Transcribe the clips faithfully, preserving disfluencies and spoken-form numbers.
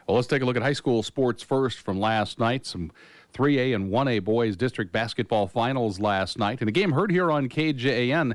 Well, let's take a look at high school sports first from last night. Some three A and one A boys district basketball finals last night. And a game heard here on K J A N.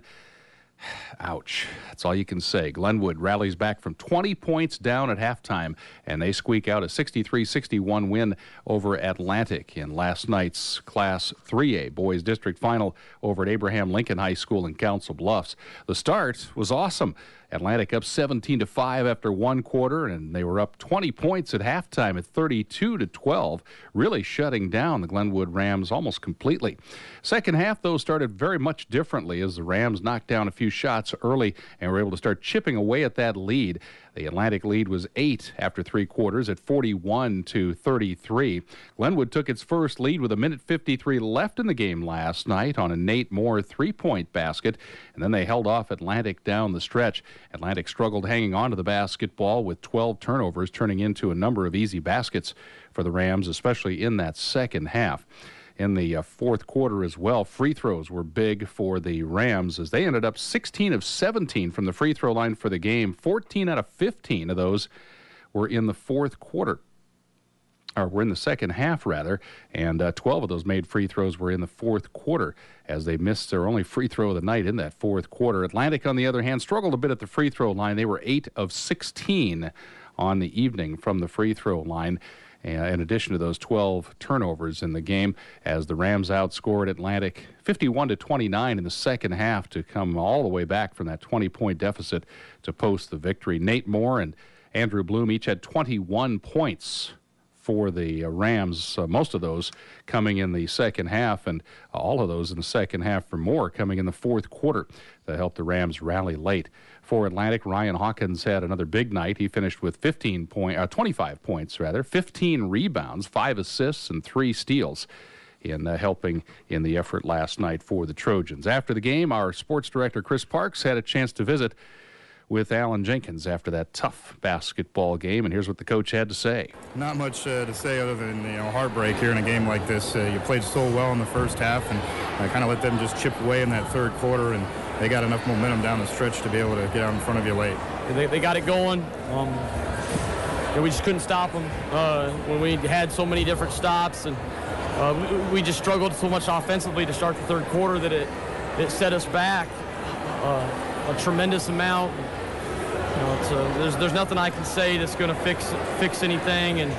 Ouch. That's all you can say. Glenwood rallies back from twenty points down at halftime, and they squeak out a sixty-three sixty-one win over Atlantic in last night's Class three A boys district final over at Abraham Lincoln High School in Council Bluffs. The start was awesome. Atlantic up seventeen to five after one quarter, and they were up twenty points at halftime at thirty-two to twelve, really shutting down the Glenwood Rams almost completely. Second half, though, started very much differently as the Rams knocked down a few shots early and were able to start chipping away at that lead. The Atlantic lead was eight after three quarters at forty-one to thirty-three. Glenwood took its first lead with a minute fifty-three left in the game last night on a Nate Moore three-point basket, and then they held off Atlantic down the stretch. Atlantic struggled hanging on to the basketball with twelve turnovers, turning into a number of easy baskets for the Rams, especially in that second half. In the uh, fourth quarter as well, free throws were big for the Rams as they ended up sixteen of seventeen from the free throw line for the game. fourteen out of fifteen of those were in the fourth quarter, or were in the second half, rather, and uh, twelve of those made free throws were in the fourth quarter as they missed their only free throw of the night in that fourth quarter. Atlantic, on the other hand, struggled a bit at the free throw line. They were eight of sixteen on the evening from the free throw line, in addition to those twelve turnovers in the game, as the Rams outscored Atlantic fifty-one to twenty-nine in the second half to come all the way back from that twenty-point deficit to post the victory. Nate Moore and Andrew Bloom each had twenty-one points for the uh, Rams, uh, most of those coming in the second half, and uh, all of those in the second half for Moore coming in the fourth quarter to help the Rams rally late. For Atlantic, Ryan Hawkins had another big night. He finished with fifteen point, uh, twenty-five points, rather, fifteen rebounds, five assists, and three steals in uh, helping in the effort last night for the Trojans. After the game, our sports director, Chris Parks, had a chance to visit with Alan Jenkins after that tough basketball game, and here's what the coach had to say. Not much uh, to say other than, you know, heartbreak here in a game like this. Uh, you played so well in the first half, and I kind of let them just chip away in that third quarter, and they got enough momentum down the stretch to be able to get out in front of you late. They, they got it going. Um, you know, we just couldn't stop them uh, when we had so many different stops, and uh, we, we just struggled so much offensively to start the third quarter that it, it set us back uh, a tremendous amount. You know, it's, uh, there's there's nothing I can say that's going to fix fix anything, and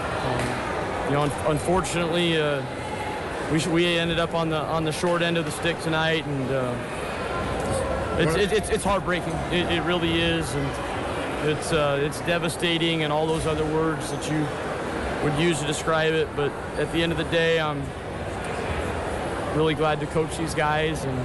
um, you know, un- unfortunately, uh, we sh- we ended up on the on the short end of the stick tonight, and uh, it's, it's it's it's heartbreaking. It, it really is, and it's uh, it's devastating, and all those other words that you would use to describe it. But at the end of the day, I'm really glad to coach these guys, and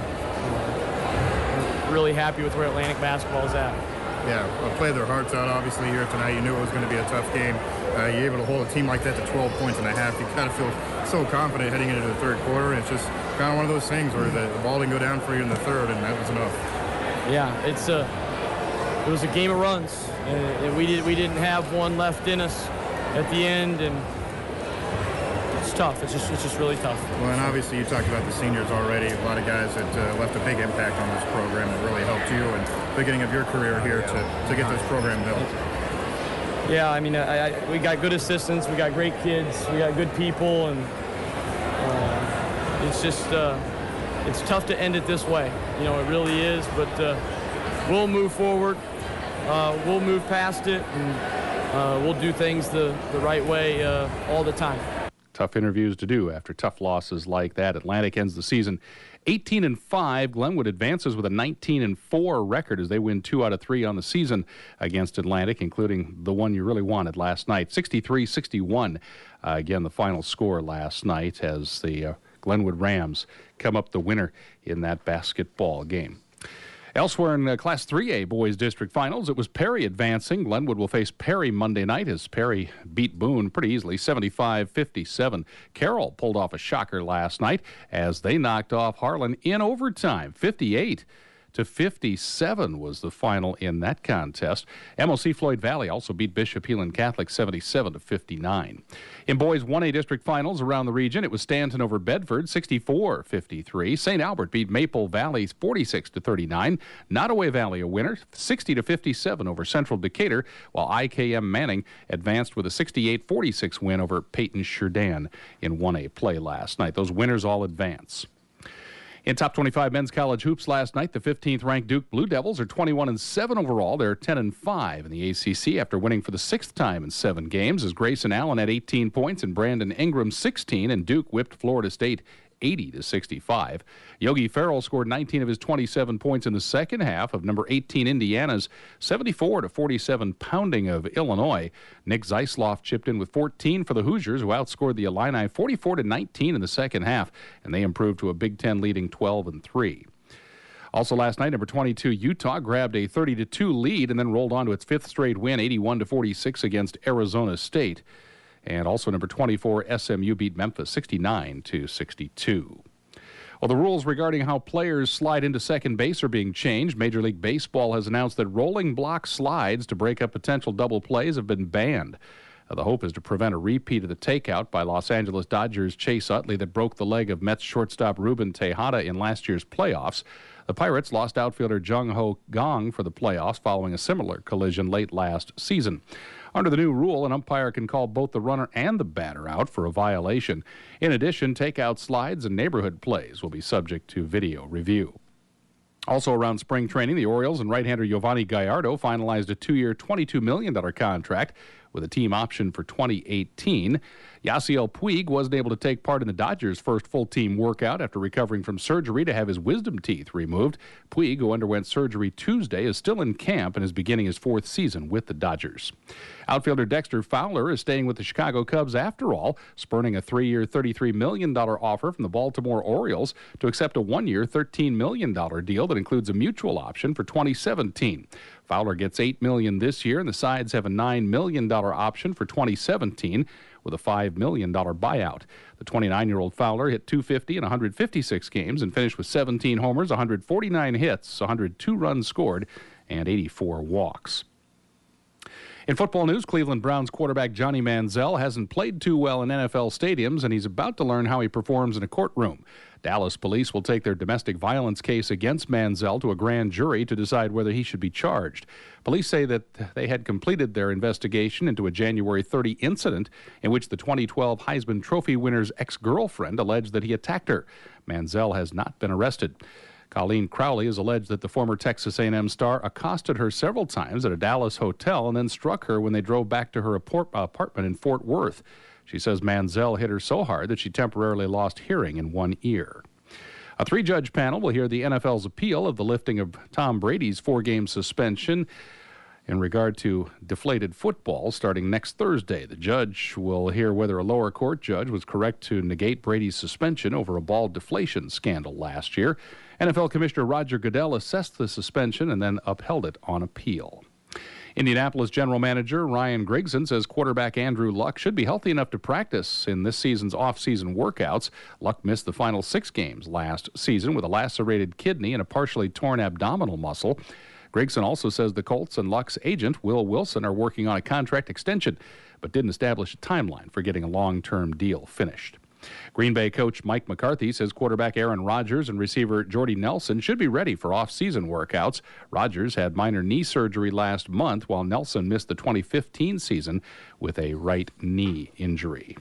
uh, really happy with where Atlantic basketball is at. Yeah, well, played their hearts out, obviously, here tonight. You knew it was going to be a tough game. Uh, you're able to hold a team like that to twelve points and a half. You kind of feel so confident heading into the third quarter. And it's just kind of one of those things where the, the ball didn't go down for you in the third, and that was enough. Yeah, it's a, it was a game of runs, and, and we, did, we didn't have one left in us at the end, and it's tough. It's just, it's just really tough. Well, and obviously you talked about the seniors already. A lot of guys that uh, left a big impact on this program that really helped you and beginning of your career here to, to get this program built. Yeah, I mean, I, I, we got good assistants, we got great kids, we got good people, and uh, it's just, uh, it's tough to end it this way. You know, it really is, but uh, we'll move forward. Uh, we'll move past it, and uh, we'll do things the, the right way uh, all the time. Tough interviews to do after tough losses like that. Atlantic ends the season eighteen and five. Glenwood advances with a nineteen and four record as they win two out of three on the season against Atlantic, including the one you really wanted last night, sixty-three sixty-one. Uh, again, the final score last night as the uh, Glenwood Rams come up the winner in that basketball game. Elsewhere in uh, Class three A boys district finals, it was Perry advancing. Glenwood will face Perry Monday night as Perry beat Boone pretty easily, seventy-five fifty-seven. Carroll pulled off a shocker last night as they knocked off Harlan in overtime, fifty-eight to fifty-seven was the final in that contest. M O C Floyd Valley also beat Bishop Heelan Catholic seventy-seven to fifty-nine. In boys one A district finals around the region, it was Stanton over Bedford sixty-four fifty-three. Saint Albert beat Maple Valley forty-six to thirty-nine. Nottoway Valley a winner sixty to fifty-seven over Central Decatur, while I K M Manning advanced with a sixty-eight forty-six win over Peyton Sheridan in one A play last night. Those winners all advance. In top twenty-five men's college hoops last night, the fifteenth ranked Duke Blue Devils are twenty-one and seven overall. They're ten and five in the A C C after winning for the sixth time in seven games, as Grayson Allen had eighteen points and Brandon Ingram sixteen, and Duke whipped Florida State eighty to sixty-five. Yogi Ferrell scored nineteen of his twenty-seven points in the second half of number eighteen Indiana's seventy-four to forty-seven pounding of Illinois. Nick Zeisloff chipped in with fourteen for the Hoosiers, who outscored the Illini forty-four to nineteen in the second half, and they improved to a Big Ten leading twelve and three. Also last night, number twenty-two Utah grabbed a thirty to two lead and then rolled on to its fifth straight win, eighty-one to forty-six against Arizona State. And also number twenty-four S M U beat Memphis sixty-nine to sixty-two. Well, the rules regarding how players slide into second base are being changed. Major League Baseball has announced that rolling block slides to break up potential double plays have been banned. Uh, the hope is to prevent a repeat of the takeout by Los Angeles Dodgers' Chase Utley that broke the leg of Mets shortstop Ruben Tejada in last year's playoffs. The Pirates lost outfielder Jung Ho Gong for the playoffs following a similar collision late last season. Under the new rule, an umpire can call both the runner and the batter out for a violation. In addition, takeout slides and neighborhood plays will be subject to video review. Also around spring training, the Orioles and right-hander Giovanni Gallardo finalized a two-year, twenty-two million dollars contract with a team option for twenty eighteen. Yasiel Puig wasn't able to take part in the Dodgers' first full-team workout after recovering from surgery to have his wisdom teeth removed. Puig, who underwent surgery Tuesday, is still in camp and is beginning his fourth season with the Dodgers. Outfielder Dexter Fowler is staying with the Chicago Cubs after all, spurning a three-year, thirty-three million dollars offer from the Baltimore Orioles to accept a one-year, thirteen million dollars deal that includes a mutual option for twenty seventeen. Fowler gets eight million dollars this year, and the sides have a nine million dollars option for twenty seventeen with a five million dollars buyout. The twenty-nine-year-old Fowler hit two fifty in one hundred fifty-six games and finished with seventeen homers, one hundred forty-nine hits, one hundred two runs scored, and eighty-four walks. In football news, Cleveland Browns quarterback Johnny Manziel hasn't played too well in N F L stadiums, and he's about to learn how he performs in a courtroom. Dallas police will take their domestic violence case against Manziel to a grand jury to decide whether he should be charged. Police say that they had completed their investigation into a January thirtieth incident in which the twenty twelve Heisman Trophy winner's ex-girlfriend alleged that he attacked her. Manziel has not been arrested. Colleen Crowley has alleged that the former Texas A and M star accosted her several times at a Dallas hotel and then struck her when they drove back to her apartment in Fort Worth. She says Manziel hit her so hard that she temporarily lost hearing in one ear. A three-judge panel will hear the N F L's appeal of the lifting of Tom Brady's four-game suspension in regard to deflated football starting next Thursday. The judge will hear whether a lower court judge was correct to negate Brady's suspension over a ball deflation scandal last year. N F L Commissioner Roger Goodell assessed the suspension and then upheld it on appeal. Indianapolis general manager Ryan Grigson says quarterback Andrew Luck should be healthy enough to practice in this season's off-season workouts. Luck missed the final six games last season with a lacerated kidney and a partially torn abdominal muscle. Grigson also says the Colts and Luck's agent, Will Wilson, are working on a contract extension, but didn't establish a timeline for getting a long-term deal finished. Green Bay coach Mike McCarthy says quarterback Aaron Rodgers and receiver Jordy Nelson should be ready for off-season workouts. Rodgers had minor knee surgery last month, while Nelson missed the twenty fifteen season with a right knee injury.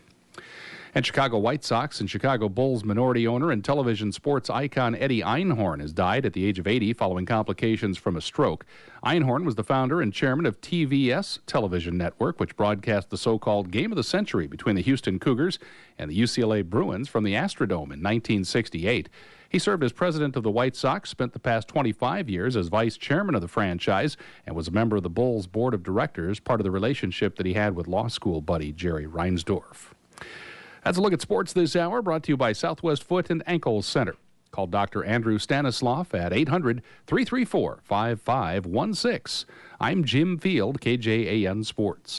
And Chicago White Sox and Chicago Bulls minority owner and television sports icon Eddie Einhorn has died at the age of eighty following complications from a stroke. Einhorn was the founder and chairman of T V S Television Network, which broadcast the so-called Game of the Century between the Houston Cougars and the U C L A Bruins from the Astrodome in nineteen sixty-eight. He served as president of the White Sox, spent the past twenty-five years as vice chairman of the franchise, and was a member of the Bulls board of directors, part of the relationship that he had with law school buddy Jerry Reinsdorf. That's a look at sports this hour, brought to you by Southwest Foot and Ankle Center. Call Doctor Andrew Stanislav at eight hundred, three three four, five five one six. I'm Jim Field, K J A N Sports.